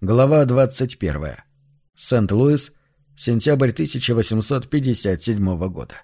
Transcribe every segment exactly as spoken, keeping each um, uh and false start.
Глава двадцать первая. Сент-Луис, сентябрь тысяча восемьсот пятьдесят седьмого года.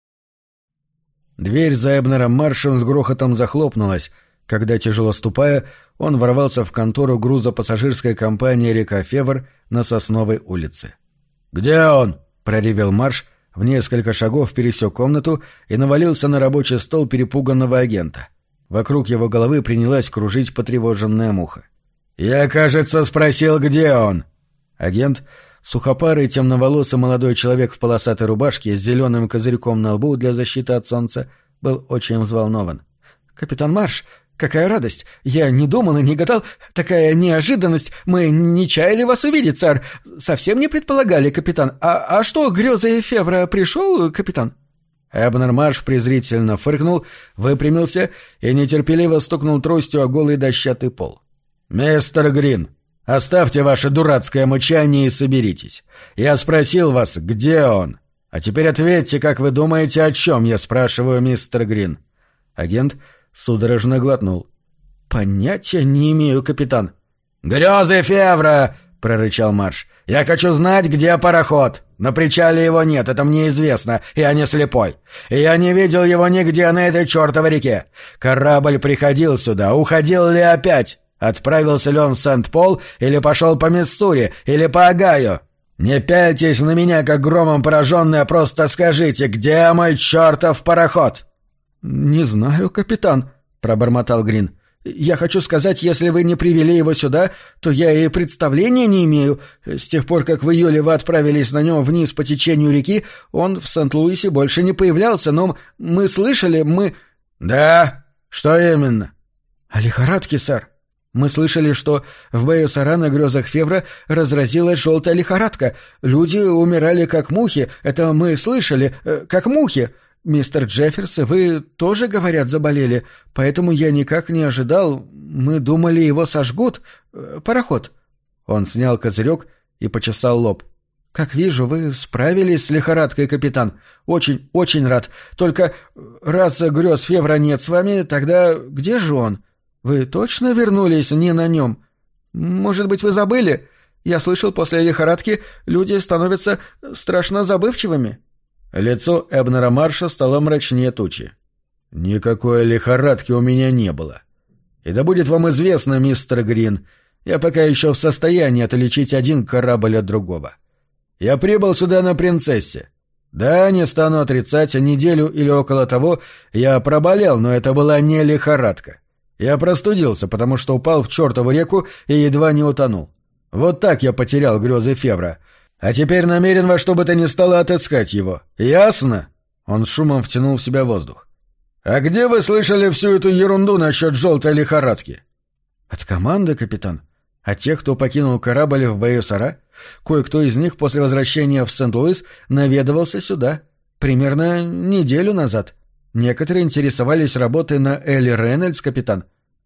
Дверь за Эбнером Маршем с грохотом захлопнулась, когда, тяжело ступая, он ворвался в контору грузопассажирской компании «Река Февр» на Сосновой улице. «Где он?» — проревел Марш, в несколько шагов пересек комнату и навалился на рабочий стол перепуганного агента. Вокруг его головы принялась кружить потревоженная муха. «Я, кажется, спросил, где он?» Агент, сухопарый темноволосый молодой человек в полосатой рубашке с зеленым козырьком на лбу для защиты от солнца, был очень взволнован. «Капитан Марш, какая радость! Я не думал и не гадал. Такая неожиданность. Мы не чаяли вас увидеть, сэр. Совсем не предполагали, капитан. А, а что, грезы Февра пришел, капитан?» Эбнер Марш презрительно фыркнул, выпрямился и нетерпеливо стукнул тростью о голый дощатый пол. «Мистер Грин, оставьте ваше дурацкое мычание и соберитесь. Я спросил вас, где он? А теперь ответьте, как вы думаете, о чем я спрашиваю, мистер Грин?» Агент судорожно глотнул. «Понятия не имею, капитан». «Грезы Февра!» — прорычал Марш. «Я хочу знать, где пароход. На причале его нет, это мне известно, я не слепой. И я не видел его нигде на этой чертовой реке. Корабль приходил сюда, уходил ли опять? Отправился ли он в Сент-Пол, или пошел по Миссури, или по Огайо? Не пяльтесь на меня, как громом пораженный, а просто скажите, где мой чертов пароход?» «Не знаю, капитан», — пробормотал Грин. «Я хочу сказать, если вы не привели его сюда, то я и представления не имею. С тех пор, как в июле вы отправились на нем вниз по течению реки, он в Сент-Луисе больше не появлялся, но мы слышали, мы...» «Да? Что именно?» «О лихорадке, сэр. Мы слышали, что в Бэйо-Сара на грезах Февра разразилась желтая лихорадка. Люди умирали как мухи, это мы слышали, э, как мухи. Мистер Джефферс и вы тоже, говорят, заболели, поэтому я никак не ожидал. Мы думали, его сожгут. Э, пароход». Он снял козырек и почесал лоб. «Как вижу, вы справились с лихорадкой, капитан. Очень, очень рад. Только раз грез Февра нет с вами, тогда где же он? Вы точно вернулись не на нем? Может быть, вы забыли? Я слышал, после лихорадки люди становятся страшно забывчивыми». Лицо Эбнера Марша стало мрачнее тучи. «Никакой лихорадки у меня не было. И да будет вам известно, мистер Грин, я пока еще в состоянии отличить один корабль от другого. Я прибыл сюда на «Принцессе». Да, не стану отрицать, неделю или около того я проболел, но это была не лихорадка. Я простудился, потому что упал в чертову реку и едва не утонул. Вот так я потерял грезы Февра. А теперь намерен во что бы то ни стало отыскать его. Ясно?» Он с шумом втянул в себя воздух. «А где вы слышали всю эту ерунду насчет желтой лихорадки?» «От команды, капитан. От тех, кто покинул корабль в Бэйо-Сара. Кое-кто из них после возвращения в Сент-Луис наведывался сюда. Примерно неделю назад. Некоторые интересовались работой на Элли Рейнольдс, капитан.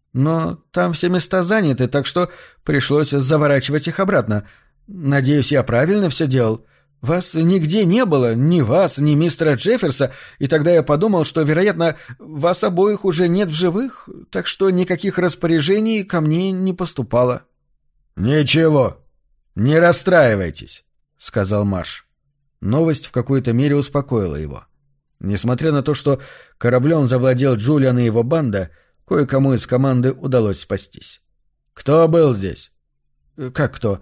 Но там все места заняты, так что пришлось заворачивать их обратно. Надеюсь, я правильно все делал. Вас нигде не было, ни вас, ни мистера Джефферса, и тогда я подумал, что, вероятно, вас обоих уже нет в живых, так что никаких распоряжений ко мне не поступало». «Ничего, не расстраивайтесь», — сказал Марш. Новость в какой-то мере успокоила его. Несмотря на то, что кораблем завладел Джулиан и его банда, кое-кому из команды удалось спастись. «Кто был здесь?» «Как кто?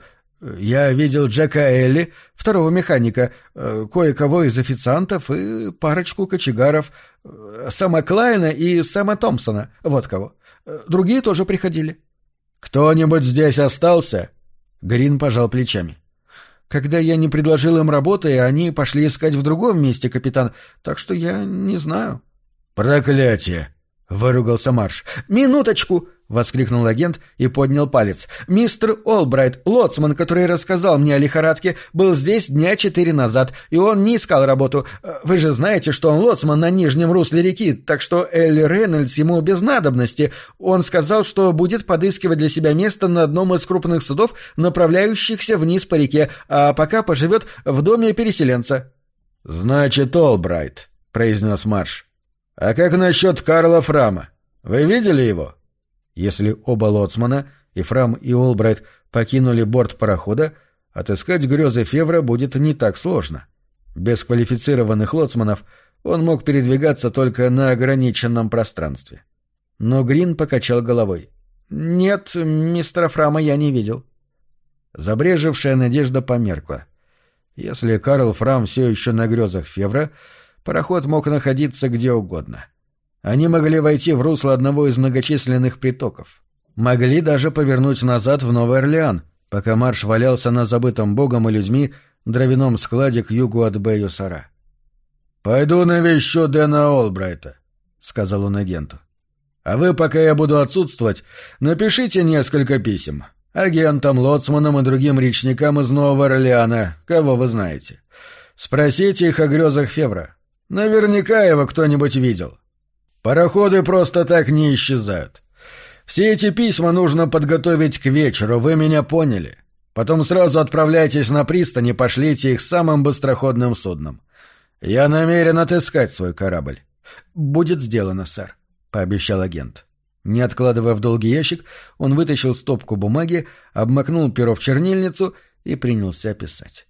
Я видел Джека Элли, второго механика, кое-кого из официантов и парочку кочегаров, Сэма Клайна и Сэма Томпсона, вот кого. Другие тоже приходили». «Кто-нибудь здесь остался?» Грин пожал плечами. «Когда я не предложил им работы, они пошли искать в другом месте, капитан, так что я не знаю». «Проклятие!» — выругался Марш. «Минуточку!» — воскликнул агент и поднял палец. «Мистер Олбрайт, лоцман, который рассказал мне о лихорадке, был здесь дня четыре назад, и он не искал работу. Вы же знаете, что он лоцман на нижнем русле реки, так что Элли Рейнольдс ему без надобности. Он сказал, что будет подыскивать для себя место на одном из крупных судов, направляющихся вниз по реке, а пока поживет в доме переселенца». «Значит, Олбрайт», — произнес Марш. «А как насчет Карла Фрама? Вы видели его?» Если оба лоцмана, и Фрам, и Олбрайт, покинули борт парохода, отыскать грезы Февра будет не так сложно. Без квалифицированных лоцманов он мог передвигаться только на ограниченном пространстве. Но Грин покачал головой. «Нет, мистера Фрама я не видел». Забрежевшая надежда померкла. Если Карл Фрам все еще на грезах Февра, пароход мог находиться где угодно. Они могли войти в русло одного из многочисленных притоков. Могли даже повернуть назад в Новый Орлеан, пока Марш валялся на забытом богом и людьми дровяном складе к югу от Бэю-Сара. «Пойду навещу Дэна Олбрайта», — сказал он агенту. «А вы, пока я буду отсутствовать, напишите несколько писем. Агентам, лоцманам и другим речникам из Нового Орлеана, кого вы знаете. Спросите их о грезах Февра. Наверняка его кто-нибудь видел. Пароходы просто так не исчезают. Все эти письма нужно подготовить к вечеру, вы меня поняли. Потом сразу отправляйтесь на пристань и пошлите их самым быстроходным судном. Я намерен отыскать свой корабль». «Будет сделано, сэр», — пообещал агент. Не откладывая в долгий ящик, он вытащил стопку бумаги, обмакнул перо в чернильницу и принялся писать.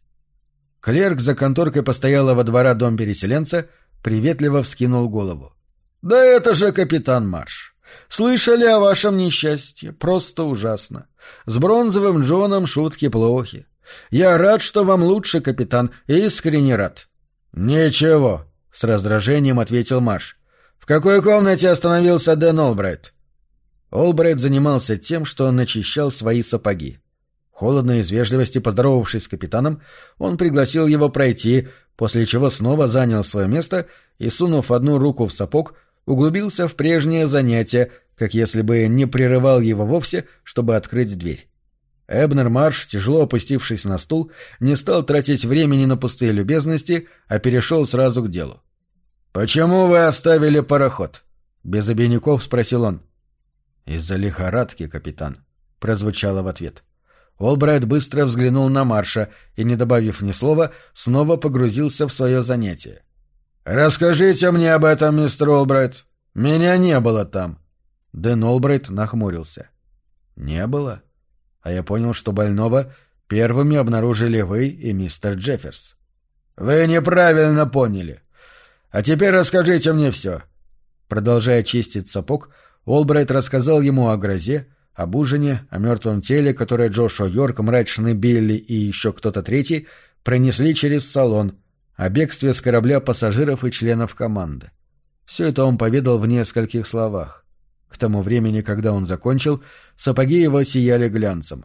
Клерк за конторкой постоялого двора дом переселенца приветливо вскинул голову. «Да это же капитан Марш! Слышали о вашем несчастье? Просто ужасно. С Бронзовым Джоном шутки плохи. Я рад, что вам лучше, капитан, искренне рад». «Ничего», — с раздражением ответил Марш. «В какой комнате остановился Дэн Олбрайт?» Олбрайт занимался тем, что начищал свои сапоги. Холодно из вежливости поздоровавшись с капитаном, он пригласил его пройти, после чего снова занял свое место и, сунув одну руку в сапог, углубился в прежнее занятие, как если бы не прерывал его вовсе, чтобы открыть дверь. Эбнер Марш, тяжело опустившись на стул, не стал тратить времени на пустые любезности, а перешел сразу к делу. «Почему вы оставили пароход?» — без обиняков спросил он. «Из-за лихорадки, капитан», — прозвучало в ответ. Олбрайт быстро взглянул на Марша и, не добавив ни слова, снова погрузился в свое занятие. «Расскажите мне об этом, мистер Олбрайт. Меня не было там». Дэн Олбрайт нахмурился. «Не было? А я понял, что больного первыми обнаружили вы и мистер Джефферс». «Вы неправильно поняли. А теперь расскажите мне все». Продолжая чистить сапог, Олбрайт рассказал ему о грозе, об ужине, о мертвом теле, которое Джошуа Йорк, мрачный Билли и еще кто-то третий пронесли через салон, о бегстве с корабля пассажиров и членов команды. Все это он поведал в нескольких словах. К тому времени, когда он закончил, сапоги его сияли глянцем.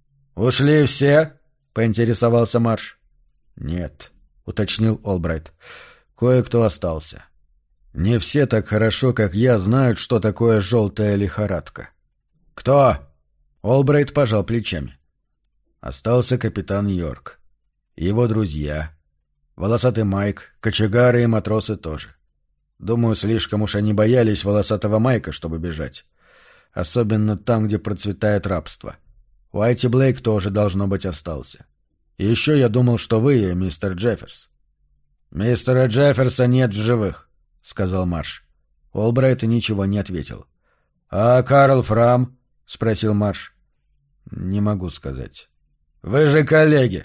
«Ушли все?» — поинтересовался Марш. «Нет», — уточнил Олбрайт. «Кое-кто остался. Не все так хорошо, как я, знают, что такое желтая лихорадка». «Кто?» — Олбрайт пожал плечами. Остался капитан Йорк. Его друзья. Волосатый Майк, кочегары и матросы тоже. Думаю, слишком уж они боялись волосатого Майка, чтобы бежать. Особенно там, где процветает рабство. Уайти Блейк тоже, должно быть, остался. И еще я думал, что вы, мистер Джефферс. «Мистера Джефферса нет в живых», — сказал Марш. Олбрайт ничего не ответил. «А Карл Фрам?» — спросил Марш. «Не могу сказать». «Вы же коллеги».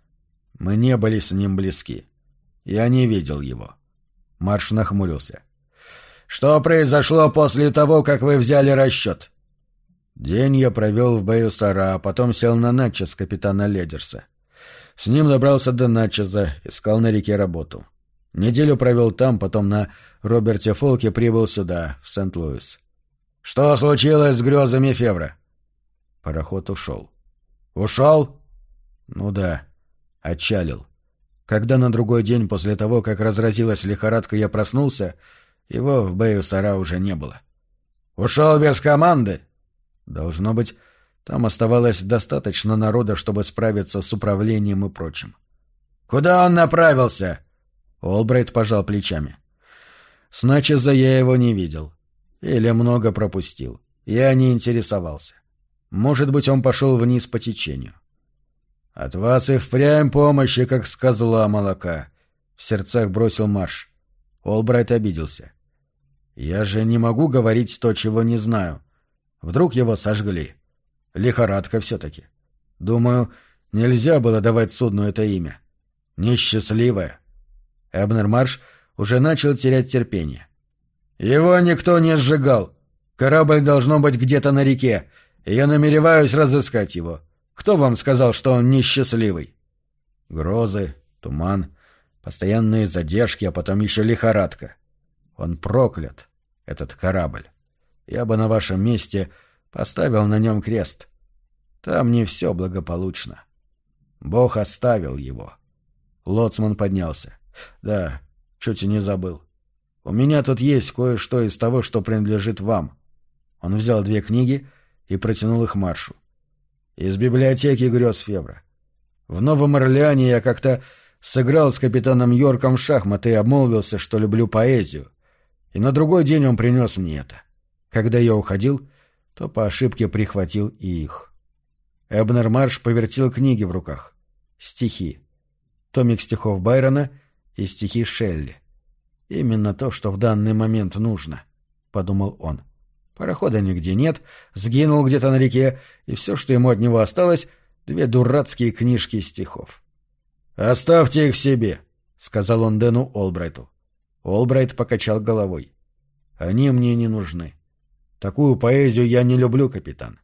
«Мы не были с ним близки. Я не видел его». Марш нахмурился. «Что произошло после того, как вы взяли расчет?» День я провел в Бэю-Сара, а потом сел на Натчез капитана Ледерса. С ним добрался до Натчеза, искал на реке работу. Неделю провел там, потом на Роберте Фолке прибыл сюда, в Сент-Луис. «Что случилось с грезами Февра?» Пароход ушел. «Ушел?» «Ну да. Отчалил. Когда на другой день после того, как разразилась лихорадка, я проснулся, его в Бэю-Сара уже не было». «Ушел без команды?» «Должно быть, там оставалось достаточно народа, чтобы справиться с управлением и прочим». «Куда он направился?» Олбрайт пожал плечами. «С Натчеза я его не видел. Или много пропустил. Я не интересовался. Может быть, он пошел вниз по течению». «От вас и впрямь помощи, как с козла молока», — в сердцах бросил Марш. Олбрайт обиделся. «Я же не могу говорить то, чего не знаю. Вдруг его сожгли. Лихорадка все-таки. Думаю, нельзя было давать судну это имя. Несчастливое. Эбнер Марш уже начал терять терпение. Его никто не сжигал. Корабль должно быть где-то на реке, и я намереваюсь разыскать его. Кто вам сказал, что он несчастливый? Грозы, туман, постоянные задержки, а потом еще лихорадка. Он проклят, этот корабль. Я бы на вашем месте поставил на нем крест. Там не все благополучно. Бог оставил его. Лоцман поднялся. Да, чуть и не забыл. У меня тут есть кое-что из того, что принадлежит вам. Он взял две книги и протянул их Маршу. Из библиотеки грез Февра. В Новом Орлеане я как-то сыграл с капитаном Йорком в шахматы и обмолвился, что люблю поэзию. И на другой день он принес мне это. Когда я уходил, то по ошибке прихватил и их. Эбнер Марш повертел книги в руках. Стихи. Томик стихов Байрона и стихи Шелли. Именно то, что в данный момент нужно, — подумал он. Парохода нигде нет, сгинул где-то на реке, и все, что ему от него осталось, — две дурацкие книжки стихов. «Оставьте их себе», — сказал он Дэну Олбрайту. Олбрайт покачал головой. «Они мне не нужны. Такую поэзию я не люблю, капитан.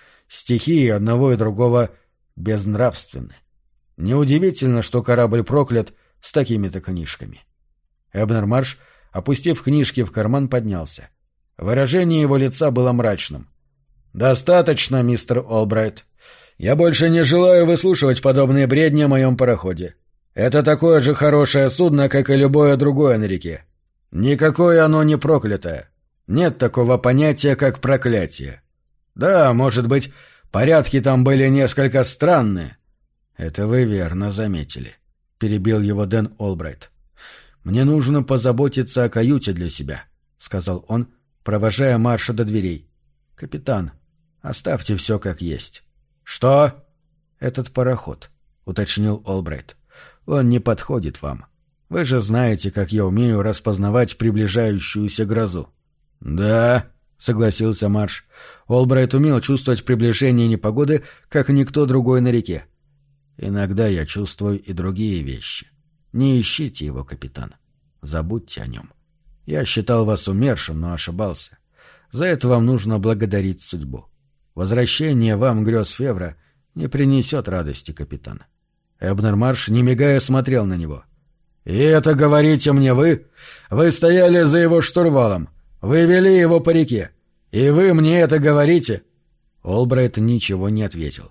Стихи одного и другого безнравственны. Неудивительно, что корабль проклят с такими-то книжками». Эбнер Марш, опустив книжки в карман, поднялся. Выражение его лица было мрачным. «Достаточно, мистер Олбрайт. Я больше не желаю выслушивать подобные бредни о моем пароходе. Это такое же хорошее судно, как и любое другое на реке. Никакое оно не проклятое. Нет такого понятия, как проклятие. Да, может быть, порядки там были несколько странные». «Это вы верно заметили», — перебил его Дэн Олбрайт. «Мне нужно позаботиться о каюте для себя», — сказал он, провожая Марша до дверей. «Капитан, оставьте все как есть». «Что?» «Этот пароход», — уточнил Олбрайт. «Он не подходит вам. Вы же знаете, как я умею распознавать приближающуюся грозу». «Да», — согласился Марш. Олбрайт умел чувствовать приближение непогоды, как никто другой на реке. «Иногда я чувствую и другие вещи. Не ищите его, капитан. Забудьте о нем. Я считал вас умершим, но ошибался. За это вам нужно благодарить судьбу. Возвращение вам грез Февра не принесет радости, капитан». Эбнер Марш, не мигая, смотрел на него. «И это говорите мне вы? Вы стояли за его штурвалом. Вы вели его по реке. И вы мне это говорите?» Олбрайт ничего не ответил.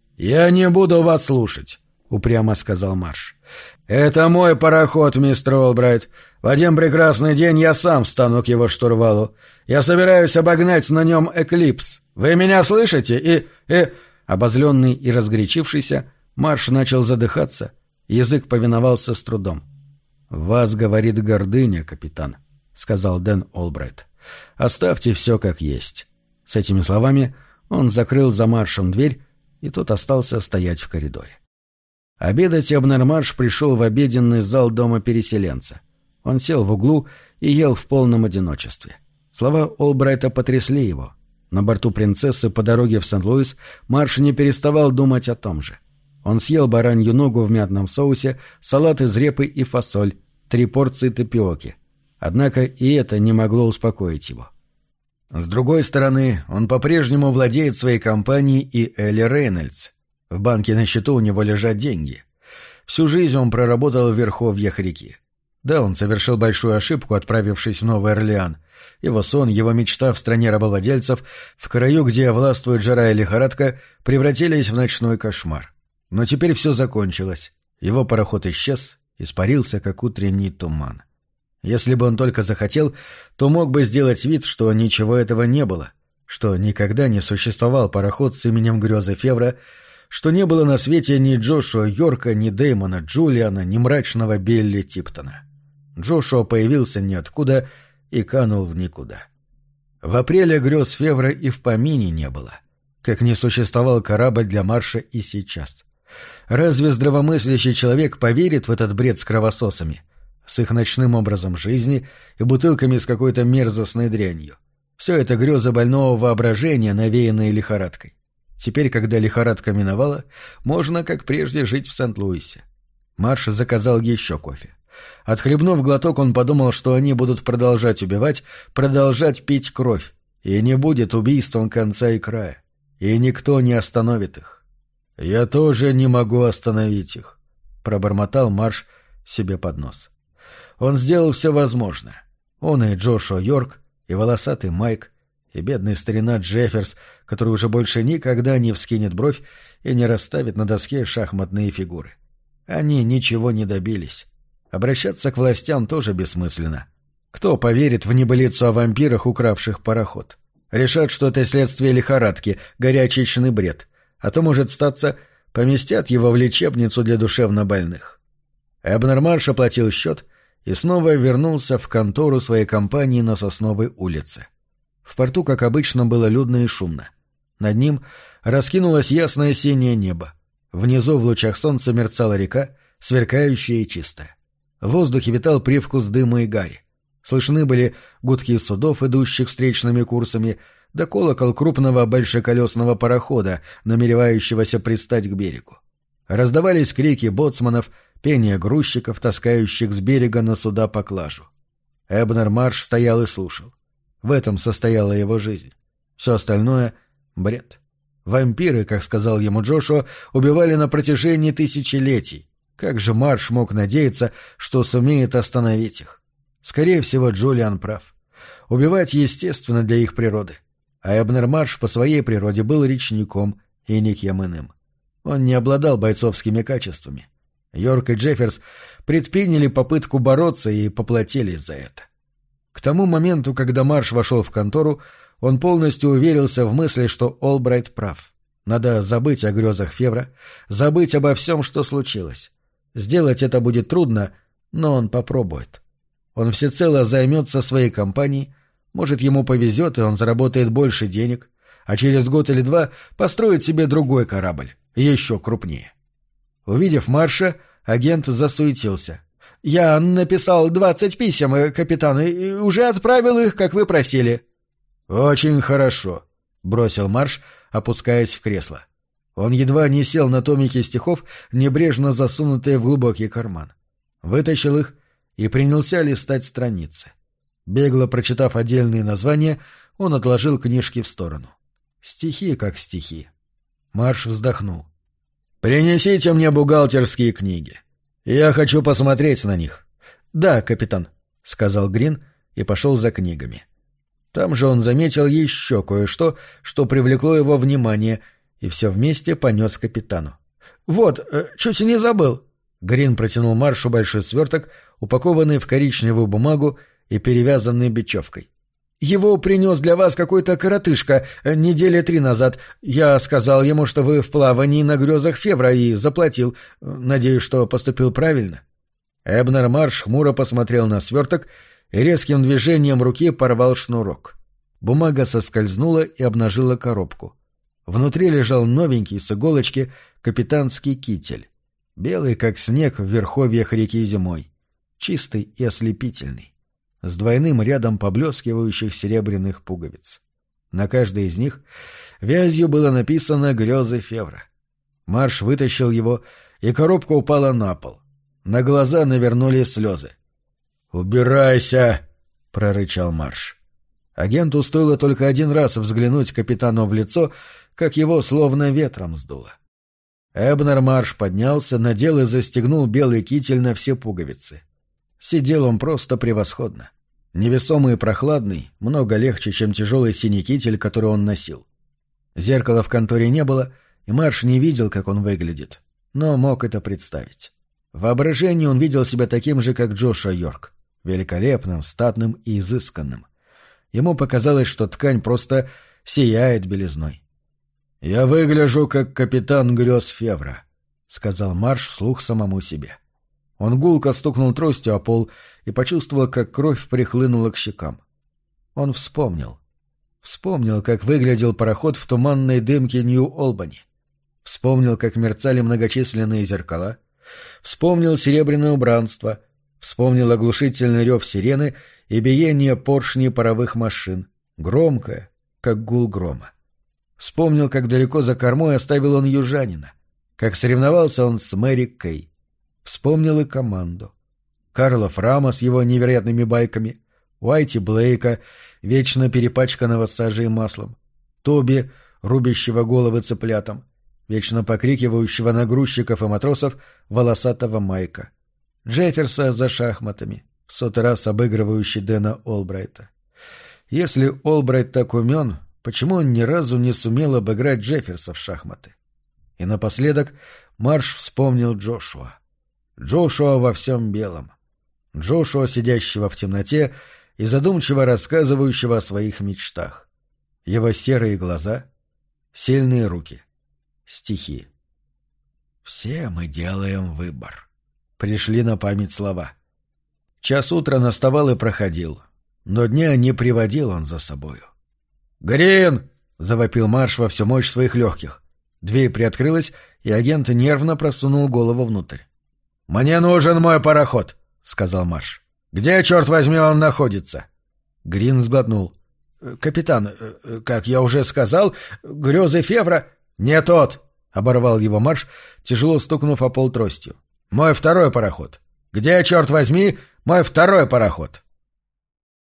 «Я не буду вас слушать», — упрямо сказал Марш. «Это мой пароход, мистер Олбрайт. В один прекрасный день я сам встану к его штурвалу. Я собираюсь обогнать на нем Эклипс. Вы меня слышите? И... и...» Обозленный и разгорячившийся, Марш начал задыхаться. Язык повиновался с трудом. «Вас говорит гордыня, капитан», — сказал Дэн Олбрайт. «Оставьте все как есть». С этими словами он закрыл за Маршем дверь, и тот остался стоять в коридоре. Обедать Эбнер Марш пришел в обеденный зал дома переселенца. Он сел в углу и ел в полном одиночестве. Слова Олбрайта потрясли его. На борту «Принцессы» по дороге в Сент-Луис Марш не переставал думать о том же. Он съел баранью ногу в мятном соусе, салат из репы и фасоль, три порции тапиоки. Однако и это не могло успокоить его. С другой стороны, он по-прежнему владеет своей компанией и Элли Рейнольдс. В банке на счету у него лежат деньги. Всю жизнь он проработал в верховьях реки. Да, он совершил большую ошибку, отправившись в Новый Орлеан. Его сон, его мечта в стране рабовладельцев, в краю, где властвует жара и лихорадка, превратились в ночной кошмар. Но теперь все закончилось. Его пароход исчез, испарился, как утренний туман. Если бы он только захотел, то мог бы сделать вид, что ничего этого не было, что никогда не существовал пароход с именем Грёзы Февра, что не было на свете ни Джошуа Йорка, ни Дэймона Джулиана, ни мрачного Билли Типтона. Джошуа появился ниоткуда и канул в никуда. В апреле грез Февра и в помине не было, как не существовал корабль для Марша и сейчас. Разве здравомыслящий человек поверит в этот бред с кровососами, с их ночным образом жизни и бутылками с какой-то мерзостной дрянью? Все это грезы больного воображения, навеянные лихорадкой. Теперь, когда лихорадка миновала, можно, как прежде, жить в Сент-Луисе. Марш заказал еще кофе. Отхлебнув глоток, он подумал, что они будут продолжать убивать, продолжать пить кровь, и не будет убийством конца и края, и никто не остановит их. «Я тоже не могу остановить их», — пробормотал Марш себе под нос. Он сделал все возможное. Он и Джошуа Йорк, и волосатый Майк, и бедный старина Джефферс, который уже больше никогда не вскинет бровь и не расставит на доске шахматные фигуры. Они ничего не добились. Обращаться к властям тоже бессмысленно. Кто поверит в небылицу о вампирах, укравших пароход? Решат, что это следствие лихорадки, горячечный бред. А то, может статься, поместят его в лечебницу для душевнобольных. Эбнер Марш оплатил счет и снова вернулся в контору своей компании на Сосновой улице. В порту, как обычно, было людно и шумно. Над ним раскинулось ясное синее небо. Внизу в лучах солнца мерцала река, сверкающая и чистая. В воздухе витал привкус дыма и гари. Слышны были гудки судов, идущих встречными курсами, да колокол крупного большеколесного парохода, намеревающегося пристать к берегу. Раздавались крики боцманов, пение грузчиков, таскающих с берега на суда поклажу. Эбнер Марш стоял и слушал. В этом состояла его жизнь. Все остальное — бред. Вампиры, как сказал ему Джошуа, убивали на протяжении тысячелетий. Как же Марш мог надеяться, что сумеет остановить их? Скорее всего, Джулиан прав. Убивать естественно для их природы. А Эбнер Марш по своей природе был речником и никем иным. Он не обладал бойцовскими качествами. Йорк и Джефферс предприняли попытку бороться и поплатились за это. К тому моменту, когда Марш вошел в контору, он полностью уверился в мысли, что Олбрайт прав. Надо забыть о грезах Февра, забыть обо всем, что случилось. Сделать это будет трудно, но он попробует. Он всецело займется своей компанией, может, ему повезет, и он заработает больше денег, а через год или два построит себе другой корабль, еще крупнее. Увидев Марша, агент засуетился. «Я написал двадцать писем, капитан, и уже отправил их, как вы просили». «Очень хорошо», — бросил Марш, опускаясь в кресло. Он едва не сел на томики стихов, небрежно засунутые в глубокий карман. Вытащил их и принялся листать страницы. Бегло прочитав отдельные названия, он отложил книжки в сторону. Стихи как стихи. Марш вздохнул. «Принесите мне бухгалтерские книги. Я хочу посмотреть на них». «Да, капитан», — сказал Грин и пошел за книгами. Там же он заметил еще кое-что, что привлекло его внимание, и все вместе понес к капитану. «Вот, чуть не забыл». Грин протянул Маршу большой сверток, упакованный в коричневую бумагу и перевязанный бечевкой. «Его принес для вас какой-то коротышка недели три назад. Я сказал ему, что вы в плавании на грезах Февра, и заплатил. Надеюсь, что поступил правильно». Эбнер Марш хмуро посмотрел на сверток и резким движением руки порвал шнурок. Бумага соскользнула и обнажила коробку. Внутри лежал новенький с иголочки капитанский китель. Белый, как снег в верховьях реки зимой. Чистый и ослепительный. С двойным рядом поблескивающих серебряных пуговиц. На каждой из них вязью было написано «Грезы Февра». Марш вытащил его, и коробка упала на пол. На глаза навернулись слезы. «Убирайся!» — прорычал Марш. Агенту стоило только один раз взглянуть капитану в лицо, как его словно ветром сдуло. Эбнер Марш поднялся, надел и застегнул белый китель на все пуговицы. Сидел он просто превосходно. Невесомый и прохладный, много легче, чем тяжелый синий китель, который он носил. Зеркала в конторе не было, и Марш не видел, как он выглядит, но мог это представить. В воображении он видел себя таким же, как Джошуа Йорк, великолепным, статным и изысканным. Ему показалось, что ткань просто сияет белизной. «Я выгляжу, как капитан грез Февра», — сказал Марш вслух самому себе. Он гулко стукнул тростью о пол и почувствовал, как кровь прихлынула к щекам. Он вспомнил. Вспомнил, как выглядел пароход в туманной дымке Нью-Олбани. Вспомнил, как мерцали многочисленные зеркала. Вспомнил серебряное убранство. Вспомнил оглушительный рев сирены и биение поршней паровых машин, громкое, как гул грома. Вспомнил, как далеко за кормой оставил он южанина, как соревновался он с Мэри Кей. Вспомнил и команду. Карла Фрама с его невероятными байками, Уайти Блейка, вечно перепачканного сажей и маслом, Тоби, рубящего головы цыплятам, вечно покрикивающего на грузчиков и матросов волосатого Майка, Джефферса за шахматами, в сотый раз обыгрывающий Дэна Олбрайта. Если Олбрайт так умен, почему он ни разу не сумел обыграть Джефферса в шахматы? И напоследок Марш вспомнил Джошуа. Джошуа во всем белом. Джошуа, сидящего в темноте и задумчиво рассказывающего о своих мечтах. Его серые глаза, сильные руки, стихи. «Все мы делаем выбор», — пришли на память слова. Час утра наставал и проходил, но дня не приводил он за собою. «Грин!» — завопил Марш во всю мощь своих легких. Дверь приоткрылась, и агент нервно просунул голову внутрь. «Мне нужен мой пароход», — сказал Марш. «Где, черт возьми, он находится?» Грин сглотнул. «Капитан, как я уже сказал, грезы Февра...» «Не тот!» — оборвал его Марш, тяжело стукнув о пол тростью. «Мой второй пароход. Где, черт возьми, мой второй пароход?»